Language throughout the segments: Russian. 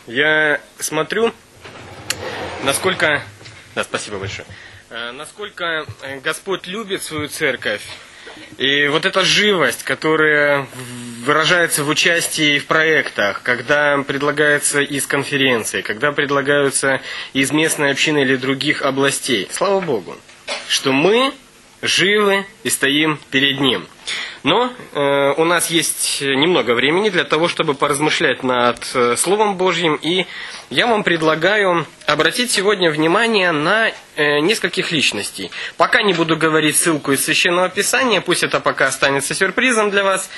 Я смотрю, насколько... Да, спасибо большое. Насколько Господь любит свою церковь. И вот эта живость, которая выражается в участии в проектах, когда предлагается из конференций, когда предлагаются из местной общины или других областей. Слава Богу, что мы живы и стоим перед Ним. Но у нас есть немного времени для того, чтобы поразмышлять над Словом Божьим. И я вам предлагаю обратить сегодня внимание на нескольких личностей. Пока не буду говорить ссылку из Священного Писания, пусть это пока останется сюрпризом для вас.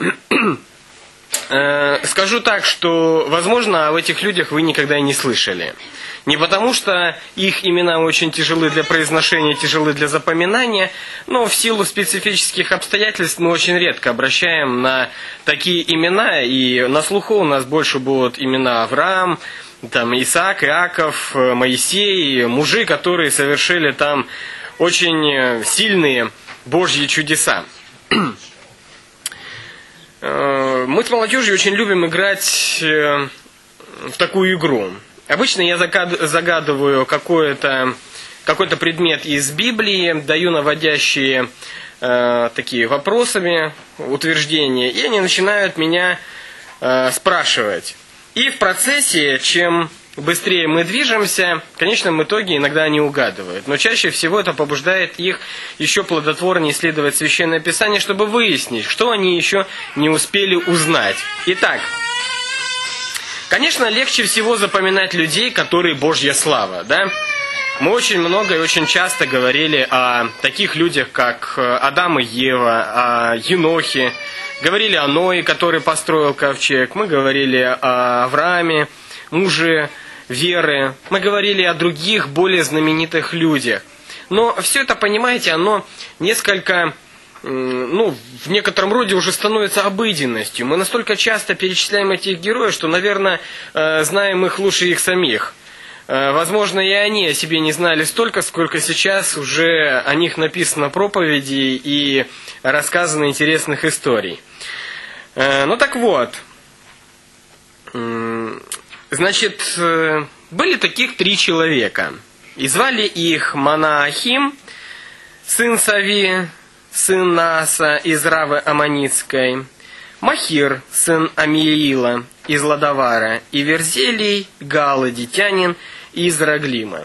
Скажу так, что, возможно, об этих людях вы никогда и не слышали. Не потому, что их имена очень тяжелы для произношения, тяжелы для запоминания, но в силу специфических обстоятельств мы очень редко обращаем на такие имена, и на слуху у нас больше будут имена Авраам, там, Исаак, Иаков, Моисей, мужи, которые совершили там очень сильные Божьи чудеса. Мы с молодежью очень любим играть в такую игру. Обычно я загадываю какой-то предмет из Библии, даю наводящие такие вопросами, утверждения, и они начинают меня спрашивать. И в процессе, чем быстрее мы движемся, в конечном итоге иногда они угадывают. Но чаще всего это побуждает их еще плодотворнее исследовать Священное Писание, чтобы выяснить, что они еще не успели узнать. Итак, конечно, легче всего запоминать людей, которые Божья слава, да? Мы очень много и очень часто говорили о таких людях, как Адам и Ева, о Енохе, говорили о Ное, который построил ковчег, мы говорили о Аврааме, муже веры, мы говорили о других более знаменитых людях. Но все это, понимаете, оно несколько... в некотором роде уже становится обыденностью. Мы настолько часто перечисляем этих героев, что, наверное, знаем их лучше их самих. Возможно, и они о себе не знали столько, сколько сейчас уже о них написано проповеди и рассказано интересных историй. Ну так вот, значит, были таких 3 человека. И звали их Манаахим, сын Сави, сын Нааса из Равы Аммонитской, Махир, сын Амиила из Лодовара, и Верзелий, галладитянин из Раглима.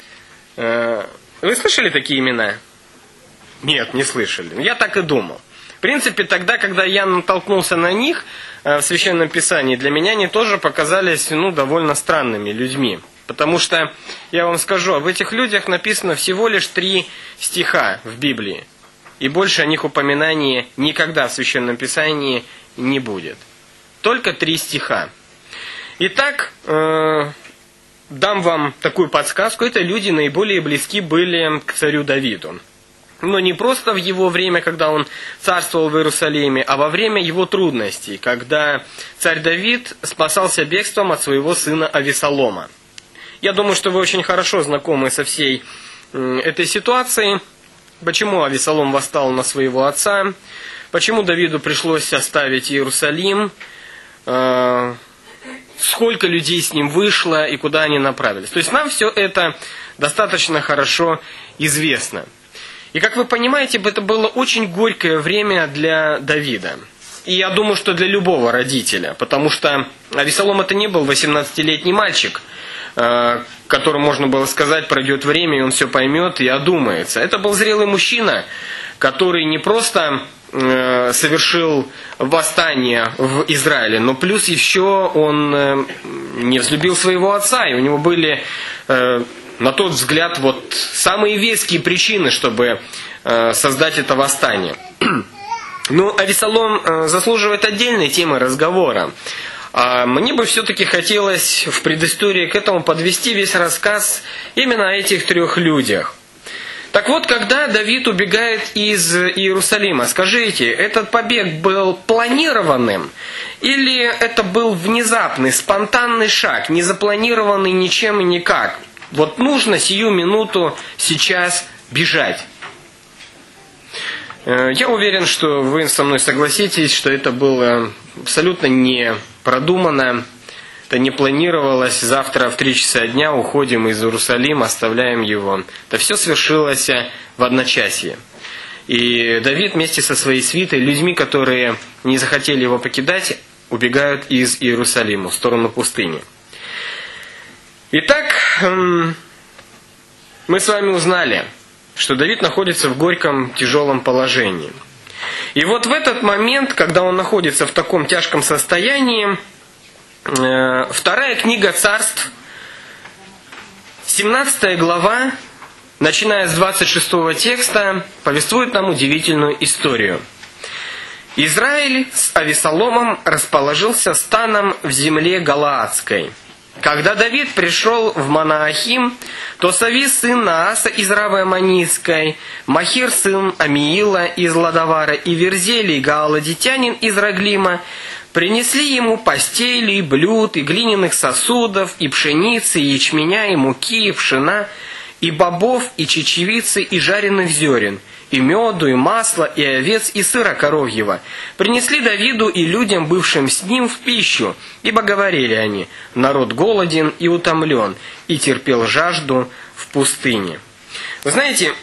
Вы слышали такие имена? Нет, не слышали. Я так и думал. В принципе, тогда, когда я натолкнулся на них в Священном Писании, для меня они тоже показались довольно странными людьми. Потому что, я вам скажу, об этих людях написано всего лишь 3 стиха в Библии. И больше о них упоминаний никогда в Священном Писании не будет. Только 3 стиха. Итак, дам вам такую подсказку. Это люди наиболее близки были к царю Давиду. Но не просто в его время, когда он царствовал в Иерусалиме, а во время его трудностей, когда царь Давид спасался бегством от своего сына Авессалома. Я думаю, что вы очень хорошо знакомы со всей этой ситуацией. Почему Авессалом восстал на своего отца? Почему Давиду пришлось оставить Иерусалим? Сколько людей с ним вышло и куда они направились? То есть нам все это достаточно хорошо известно. И как вы понимаете, это было очень горькое время для Давида. И я думаю, что для любого родителя. Потому что Авессалом это не был 18-летний мальчик, которому можно было сказать, пройдет время, и он все поймет и одумается. Это был зрелый мужчина, который не просто совершил восстание в Израиле, но плюс еще он не взлюбил своего отца, и у него были, на тот взгляд, самые веские причины, чтобы создать это восстание. Но Авессалом заслуживает отдельной темы разговора. А мне бы все-таки хотелось в предыстории к этому подвести весь рассказ именно о этих 3 людях. Так вот, когда Давид убегает из Иерусалима, скажите, этот побег был планированным или это был внезапный, спонтанный шаг, не запланированный ничем и никак? Вот нужно сию минуту сейчас бежать. Я уверен, что вы со мной согласитесь, что это было абсолютно не продумано. Это не планировалось, завтра в 3 часа дня уходим из Иерусалима, оставляем его. Это все свершилось в одночасье. И Давид вместе со своей свитой, людьми, которые не захотели его покидать, убегают из Иерусалима в сторону пустыни. Итак, мы с вами узнали, что Давид находится в горьком, тяжелом положении. И вот в этот момент, когда он находится в таком тяжком состоянии, 2 книга Царств, 17 глава, начиная с 26 текста, повествует нам удивительную историю. Израиль с Авессаломом расположился станом в земле Галаадской. Когда Давид пришел в Манаахим, то Сави, сын Нааса из Равы Аммонитской, Махир, сын Амиила из Лодовара, и Верзелий, гаалодитянин из Раглима, принесли ему постели, блюд, и глиняных сосудов, и пшеницы, и ячменя, и муки, и пшена, и бобов, и чечевицы, и жареных зерен, и меду, и масла, и овец, и сыра коровьего. Принесли Давиду и людям, бывшим с ним, в пищу, ибо говорили они: народ голоден и утомлен, и терпел жажду в пустыне. Вы знаете,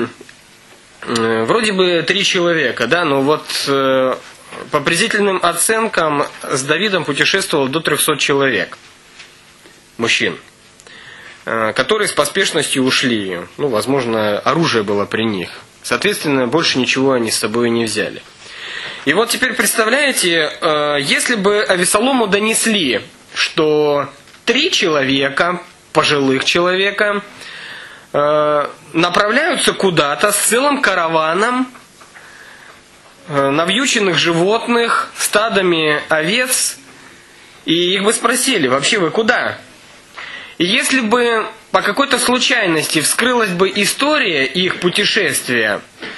вроде бы 3 человека, да, но вот по приблизительным оценкам с Давидом путешествовало до 300 человек, мужчин, которые с поспешностью ушли. Ну, возможно, оружие было при них. Соответственно, больше ничего они с собой не взяли. И вот теперь представляете, если бы Авессалому донесли, что 3 человека, пожилых человека, направляются куда-то с целым караваном навьюченных животных, стадами овец, и их бы спросили: вообще вы куда? И если бы по какой-то случайности вскрылась бы история их путешествия,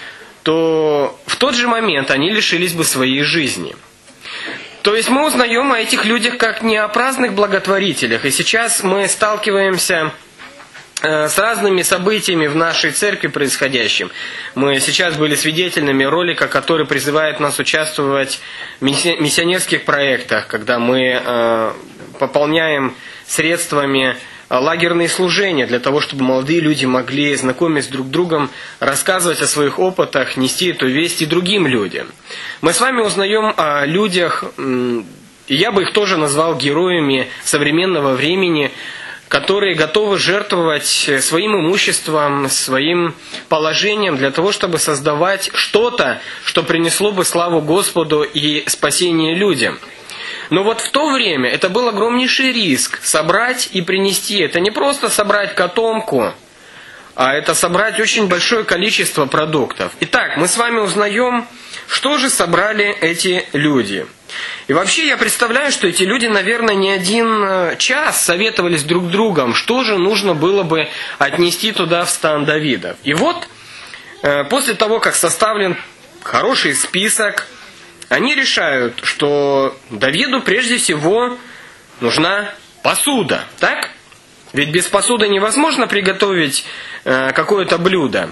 то в тот же момент они лишились бы своей жизни. То есть мы узнаем о этих людях как не о праздных благотворителях. И сейчас мы сталкиваемся с разными событиями в нашей церкви происходящим. Мы сейчас были свидетелями ролика, который призывает нас участвовать в миссионерских проектах, когда мы пополняем средствами лагерные служения, для того, чтобы молодые люди могли, знакомясь друг с другом, рассказывать о своих опытах, нести эту весть и другим людям. Мы с вами узнаем о людях, и я бы их тоже назвал героями современного времени, которые готовы жертвовать своим имуществом, своим положением для того, чтобы создавать что-то, что принесло бы славу Господу и спасение людям. Но вот в то время это был огромнейший риск собрать и принести. Это не просто собрать котомку, а это собрать очень большое количество продуктов. Итак, мы с вами узнаем, что же собрали эти люди. И вообще я представляю, что эти люди, наверное, не один час советовались друг с другом, что же нужно было бы отнести туда в стан Давида. И вот, после того, как составлен хороший список, они решают, что Давиду прежде всего нужна посуда, так? Ведь без посуды невозможно приготовить какое-то блюдо.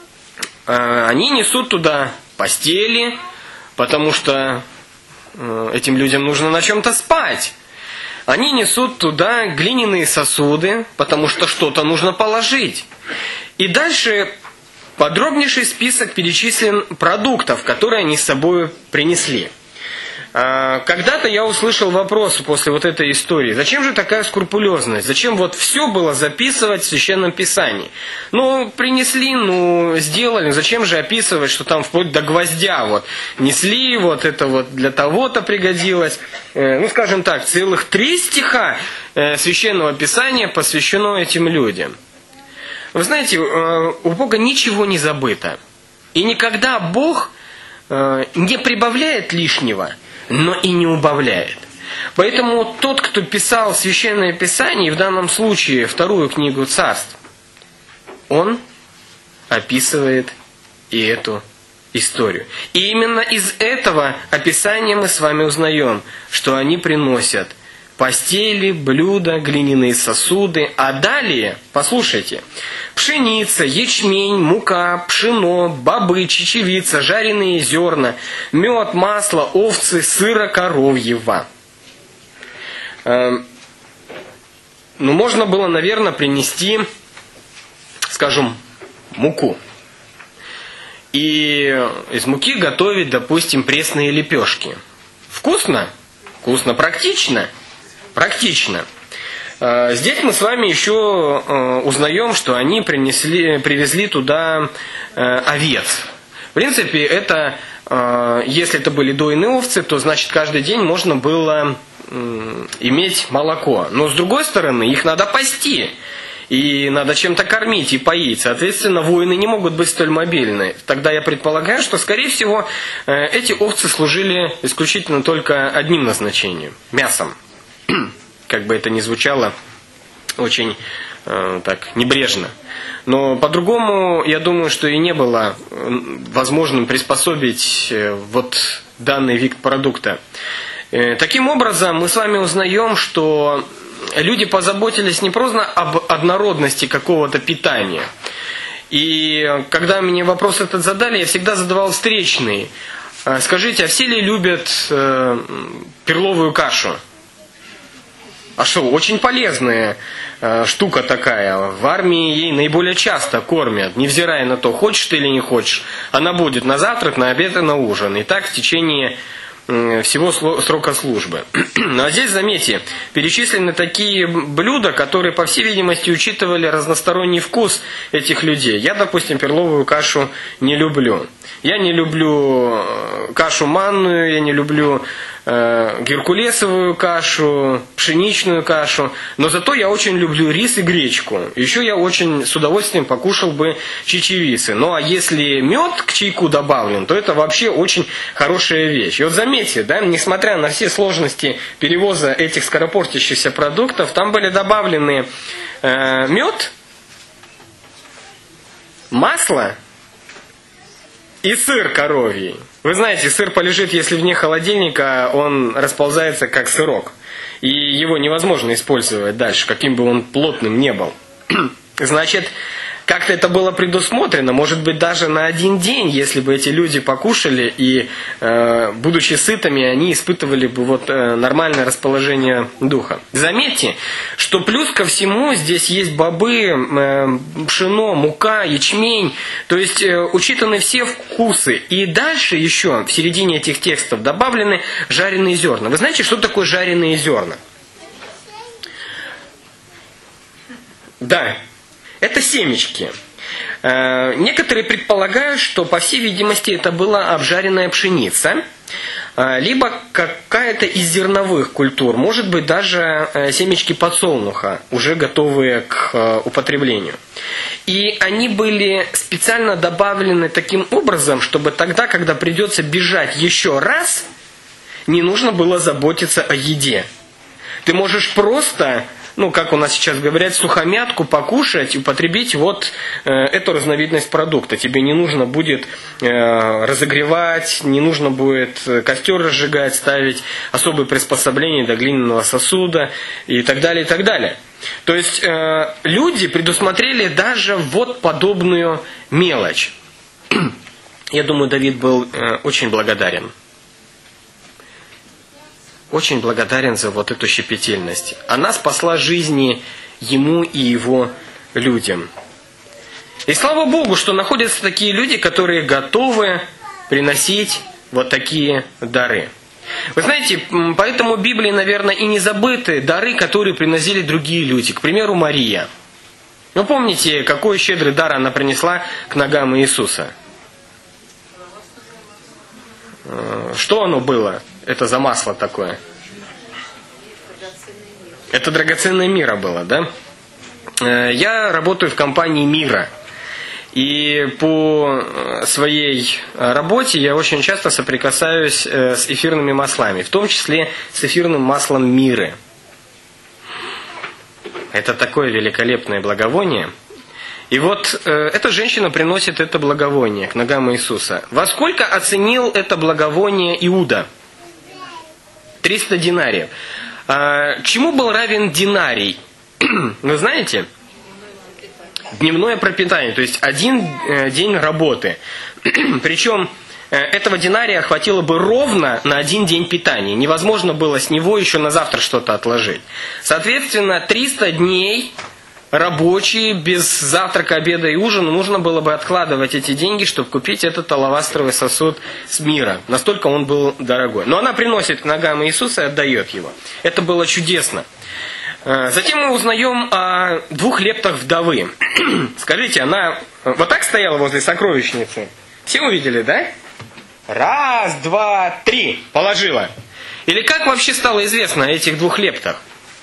Они несут туда постели, потому что этим людям нужно на чем-то спать. Они несут туда глиняные сосуды, потому что что-то нужно положить. И дальше подробнейший список перечислен продуктов, которые они с собой принесли. Когда-то я услышал вопрос после вот этой истории: зачем же такая скрупулезность? Зачем вот все было записывать в Священном Писании? Ну, принесли, ну, сделали, зачем же описывать, что там вплоть до гвоздя вот несли, вот это вот для того-то пригодилось. Ну, скажем так, целых 3 стиха Священного Писания посвящено этим людям. Вы знаете, у Бога ничего не забыто. И никогда Бог не прибавляет лишнего, но и не убавляет. Поэтому тот, кто писал Священное Писание, в данном случае 2 книгу Царств, он описывает и эту историю. И именно из этого описания мы с вами узнаем, что они приносят постели, блюда, глиняные сосуды. А далее, послушайте: пшеница, ячмень, мука, пшено, бобы, чечевица, жареные зерна, мед, масло, овцы, сыра коровьего. можно было, наверное, принести, скажем, муку. И из муки готовить, допустим, пресные лепешки. Вкусно? Вкусно. Практично? Практично. Здесь мы с вами еще узнаем, что они привезли туда овец. В принципе, это, если это были дойные овцы, то значит каждый день можно было иметь молоко. Но с другой стороны, их надо пасти. И надо чем-то кормить и поить. Соответственно, воины не могут быть столь мобильны. Тогда я предполагаю, что, скорее всего, эти овцы служили исключительно только одним назначением – мясом. Как бы это ни звучало очень так небрежно. Но по-другому, я думаю, что и не было возможным приспособить вот данный вид продукта. Таким образом, мы с вами узнаем, что люди позаботились не просто об однородности какого-то питания. И когда мне вопрос этот задали, я всегда задавал встречный. Скажите, а все ли любят перловую кашу? А что, очень полезная штука такая. В армии ей наиболее часто кормят, невзирая на то, хочешь ты или не хочешь. Она будет на завтрак, на обед и на ужин. И так в течение всего срока службы. А здесь, заметьте, перечислены такие блюда, которые, по всей видимости, учитывали разносторонний вкус этих людей. Я, допустим, перловую кашу не люблю. Я не люблю кашу манную, я не люблю геркулесовую кашу, пшеничную кашу, но зато я очень люблю рис и гречку. Еще я очень с удовольствием покушал бы чечевицы. Ну а если мед к чайку добавлен, то это вообще очень хорошая вещь. И вот заметьте, да, несмотря на все сложности перевоза этих скоропортящихся продуктов, там были добавлены мед, масло и сыр коровий. Вы знаете, сыр полежит, если вне холодильника, он расползается как сырок. И его невозможно использовать дальше, каким бы он плотным не был. Значит, как-то это было предусмотрено, может быть, даже на один день, если бы эти люди покушали и, будучи сытыми, они испытывали бы вот нормальное расположение духа. Заметьте, что плюс ко всему здесь есть бобы, пшено, мука, ячмень, то есть учитаны все вкусы. И дальше еще в середине этих текстов добавлены жареные зерна. Вы знаете, что такое жареные зерна? Да. Это семечки. Некоторые предполагают, что, по всей видимости, это была обжаренная пшеница, либо какая-то из зерновых культур, может быть, даже семечки подсолнуха, уже готовые к употреблению. И они были специально добавлены таким образом, чтобы тогда, когда придется бежать еще раз, не нужно было заботиться о еде. Ты можешь просто, как у нас сейчас говорят, сухомятку покушать, употребить вот эту разновидность продукта. Тебе не нужно будет разогревать, не нужно будет костер разжигать, ставить особые приспособления для глиняного сосуда и так далее, и так далее. То есть люди предусмотрели даже вот подобную мелочь. Я думаю, Давид был очень благодарен. Очень благодарен за вот эту щепетильность. Она спасла жизни ему и его людям. И слава Богу, что находятся такие люди, которые готовы приносить вот такие дары. Вы знаете, поэтому в Библии, наверное, и не забыты дары, которые приносили другие люди. К примеру, Мария. Вы помните, какой щедрый дар она принесла к ногам Иисуса? Что оно было? Это за масло такое? Это драгоценное мира было, да? Я работаю в компании «Мира». И по своей работе я очень часто соприкасаюсь с эфирными маслами, в том числе с эфирным маслом «Миры». Это такое великолепное благовоние. И вот эта женщина приносит это благовоние к ногам Иисуса. Во сколько оценил это благовоние Иуда? 300 динариев. Чему был равен динарий? Вы знаете? Дневное пропитание, то есть один день работы. Причем этого динария хватило бы ровно на 1 день питания. Невозможно было с него еще на завтра что-то отложить. Соответственно, 300 дней рабочие, без завтрака, обеда и ужина, нужно было бы откладывать эти деньги, чтобы купить этот алавастровый сосуд с мира. Настолько он был дорогой. Но она приносит к ногам Иисуса и отдает его. Это было чудесно. Затем мы узнаем о 2 лептах вдовы. Скажите, она вот так стояла возле сокровищницы? Все увидели, да? 1, 2, 3 положила. Или как вообще стало известно о этих 2 лептах?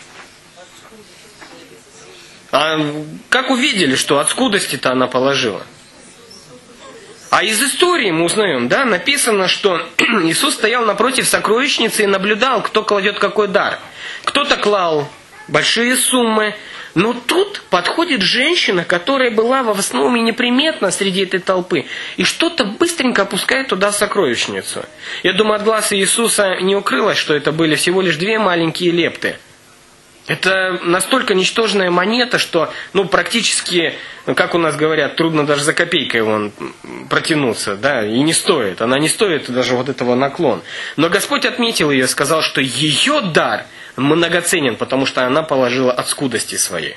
А как увидели, что от скудости-то она положила? А из истории мы узнаем, да, написано, что Иисус стоял напротив сокровищницы и наблюдал, кто кладет какой дар. Кто-то клал большие суммы, но тут подходит женщина, которая была в основном и неприметна среди этой толпы, и что-то быстренько опускает туда в сокровищницу. Я думаю, от глаз Иисуса не укрылось, что это были всего лишь 2 маленькие лепты. Это настолько ничтожная монета, что практически, как у нас говорят, трудно даже за копейкой протянуться, да, и не стоит. Она не стоит даже вот этого наклона. Но Господь отметил ее и сказал, что ее дар многоценен, потому что она положила от скудости своей.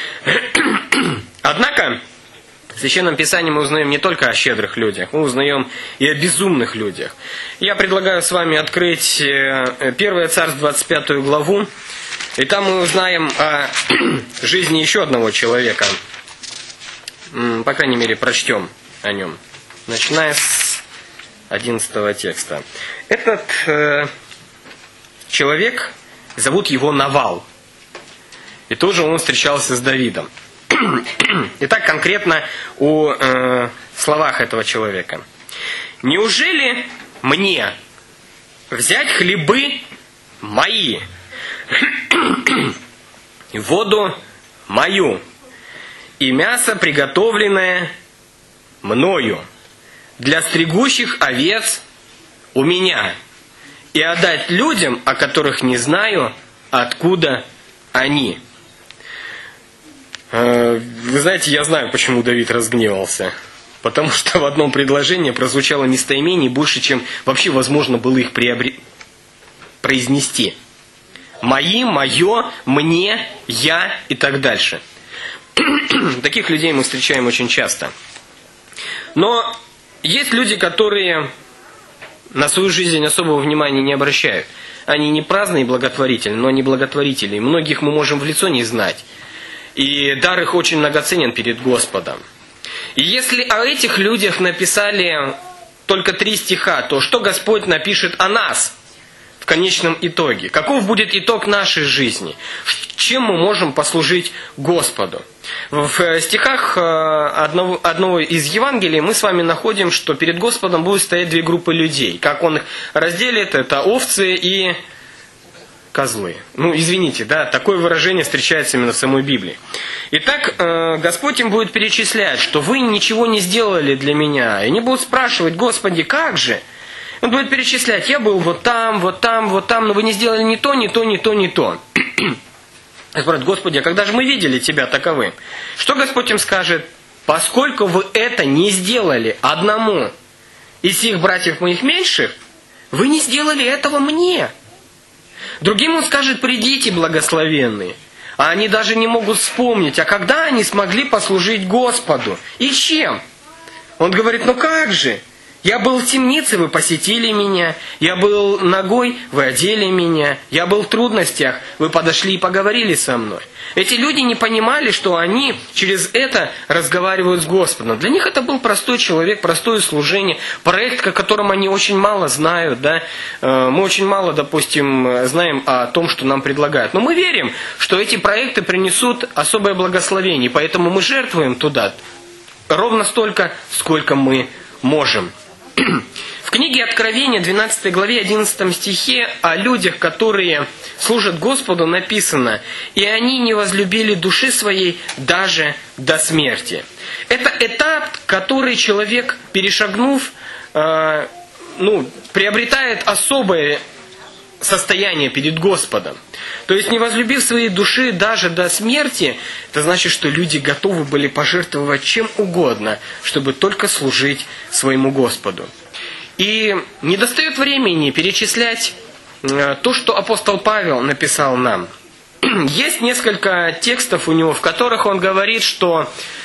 Однако, в Священном Писании мы узнаем не только о щедрых людях, мы узнаем и о безумных людях. Я предлагаю с вами открыть 1 Царств 25 главу, и там мы узнаем о жизни еще одного человека. По крайней мере, прочтем о нем, начиная с 11 текста. Этот человек, зовут его Навал. И тоже он встречался с Давидом. Итак, конкретно о словах этого человека. «Неужели мне взять хлебы мои, воду мою и мясо, приготовленное мною для стригущих овец у меня, и отдать людям, о которых не знаю, откуда они?» Вы знаете, я знаю, почему Давид разгневался. Потому что в одном предложении прозвучало местоимение больше, чем вообще возможно было их произнести. «Мои», «моё», «мне», «я» и так дальше. Таких людей мы встречаем очень часто. Но есть люди, которые на свою жизнь особого внимания не обращают. Они не праздные и благотворительные, но они благотворители. И многих мы можем в лицо не знать. И дар их очень многоценен перед Господом. И если о этих людях написали только 3 стиха, то что Господь напишет о нас в конечном итоге? Каков будет итог нашей жизни? Чем мы можем послужить Господу? В стихах одного из Евангелий мы с вами находим, что перед Господом будут стоять 2 группы людей. Как Он их разделит, это овцы и козлы. Извините, да, такое выражение встречается именно в самой Библии. Итак, Господь им будет перечислять, что вы ничего не сделали для меня. И они будут спрашивать: Господи, как же? Он будет перечислять: я был вот там, вот там, вот там, но вы не сделали ни то, ни то, ни то, ни то. Спрашивают: Господи, а когда же мы видели Тебя таковым? Что Господь им скажет? Поскольку вы это не сделали одному из сих братьев моих меньших, вы не сделали этого мне. Другим Он скажет: придите, благословенные. А они даже не могут вспомнить, а когда они смогли послужить Господу? И чем? Он говорит: ну как же? Я был в темнице, вы посетили меня. Я был нагой, вы одели меня. Я был в трудностях, вы подошли и поговорили со мной. Эти люди не понимали, что они через это разговаривают с Господом. Для них это был простой человек, простое служение, проект, о котором они очень мало знают. Да? Мы очень мало, допустим, знаем о том, что нам предлагают. Но мы верим, что эти проекты принесут особое благословение, поэтому мы жертвуем туда ровно столько, сколько мы можем. В книге Откровения, 12 главе, 11 стихе, о людях, которые служат Господу, написано: «И они не возлюбили души своей даже до смерти». Это этап, который человек, перешагнув, приобретает особое состояние перед Господом. То есть, не возлюбив своей души даже до смерти, это значит, что люди готовы были пожертвовать чем угодно, чтобы только служить своему Господу. И не достает времени перечислять то, что апостол Павел написал нам. Есть несколько текстов у него, в которых он говорит, что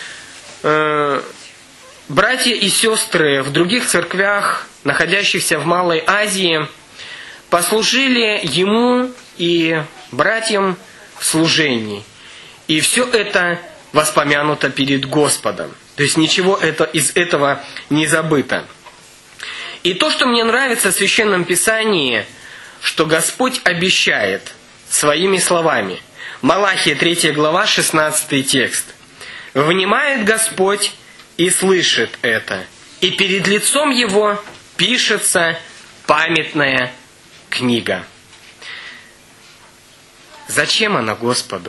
братья и сестры в других церквях, находящихся в Малой Азии, послужили ему и братьям в служении. И все это воспомянуто перед Господом. То есть ничего из этого не забыто. И то, что мне нравится в Священном Писании, что Господь обещает своими словами. Малахия 3 глава, 16 текст. «Внимает Господь и слышит это, и перед лицом Его пишется памятная книга». Зачем она Господу?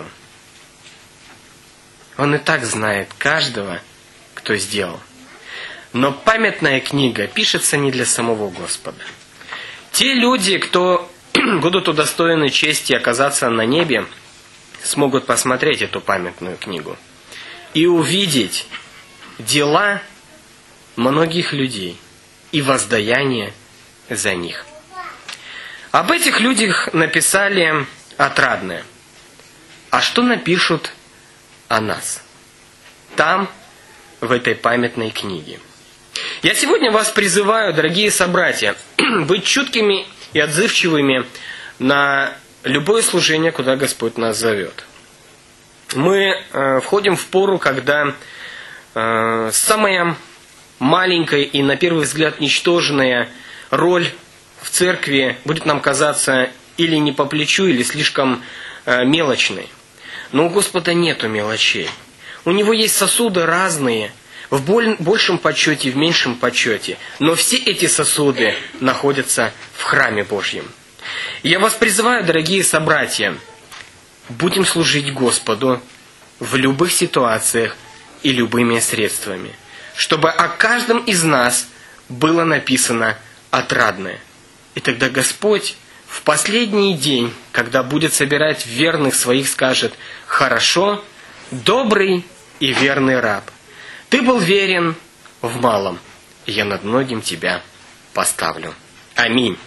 Он и так знает каждого, кто сделал. Но памятная книга пишется не для самого Господа. Те люди, кто будут удостоены чести оказаться на небе, смогут посмотреть эту памятную книгу и увидеть дела многих людей и воздаяние за них. Об этих людях написали отрадное. А что напишут о нас там, в этой памятной книге? Я сегодня вас призываю, дорогие собратья, быть чуткими и отзывчивыми на любое служение, куда Господь нас зовет. Мы входим в пору, когда самая маленькая и, на первый взгляд, ничтожная роль в церкви будет нам казаться или не по плечу, или слишком мелочной. Но у Господа нету мелочей. У Него есть сосуды разные, в большем почете, в меньшем почете. Но все эти сосуды находятся в храме Божьем. Я вас призываю, дорогие собратья, будем служить Господу в любых ситуациях и любыми средствами, чтобы о каждом из нас было написано отрадное. И тогда Господь в последний день, когда будет собирать верных своих, скажет: «Хорошо, добрый и верный раб, ты был верен в малом, и я над многим тебя поставлю». Аминь.